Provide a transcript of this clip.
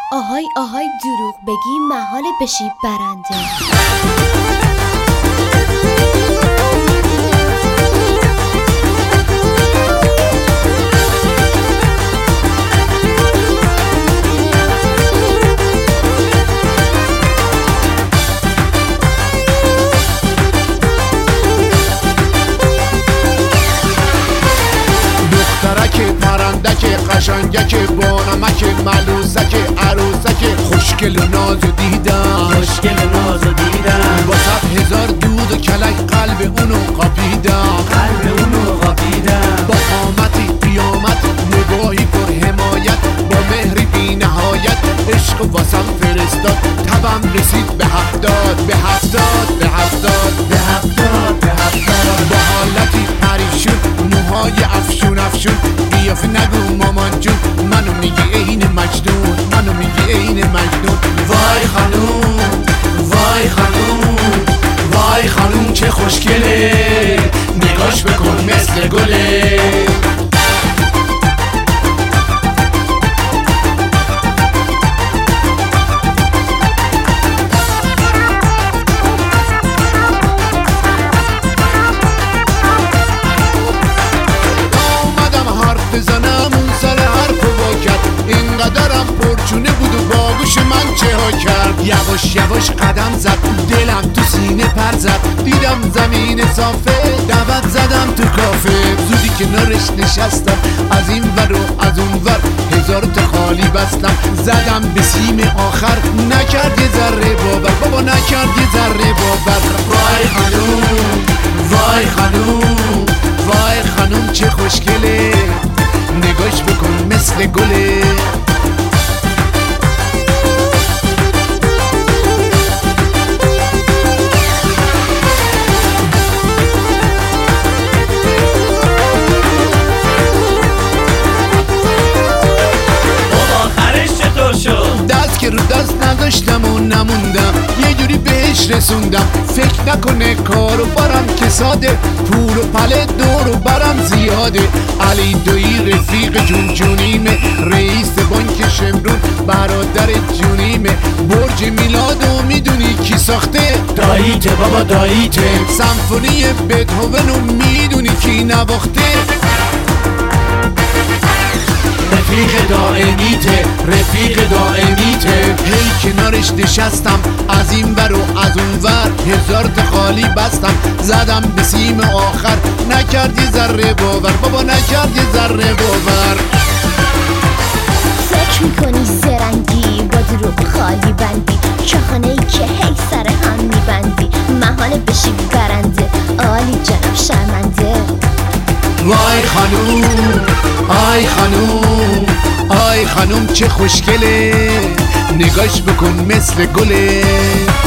آهای آهای دروغ بگی محاله بشی برنده. دخترک پرندک قشنگک بانمک ملوسک عروسک خوشگل و نازو دیدم با 100,000 دود و کلک قلب اونو قاپیدم با قامتی قیامت نگاهی پر حمایت با مهری بی نهایت عشق و واسم فرستاد تبم رسید به 70 با حالتی پریشون موهای افشون قیافه نگو مامان جون منو میگی عین مجنون وای خانوم چه خوشگله نگاش بکن مثل گله بزنم اون سر حرف و کرد اینقدرم پرچونه بود و باگوش من چه ها کرد یواش قدم زد دلم تو سینه پر زد دیدم زمین صافه دعوت زدم تو کافه زودی کنارش نشستم از این ور و از اون ور 1000 تا خالی بستم زدم به سیم آخر نکرد یه ذره باور بابا نکرد یه ذره باور وای خانوم چه خوشگله نگاش بکن مثل گله دست که رو دست نداشتم و نموندم یه جوری بهش رسوندم فکر نکنه کارو برم که ساده پول و پله دور و برم زیاده علی دویی رفیق جونیمه رئیس بانک شمرون برادر جونیمه برج میلادو میدونی کی ساخته داییته بابا داییته سمفونی بتهوونو میدونی کی نواخته رفیق دائمیته هی کنارش نشستم از این ور و از اون ور 1000 تا خالی بستم زدم به سیم آخر نکرد یه ذره باور بابا نکرد یه ذره باور فکر میکنی زرنگی با دروغ خالی بندی چاخانه‌ای که هی سر هم میبندی محاله بشی برنده عالی جناب شرمنده آی خانوم چه خوشگله نگاش بکن مثل گله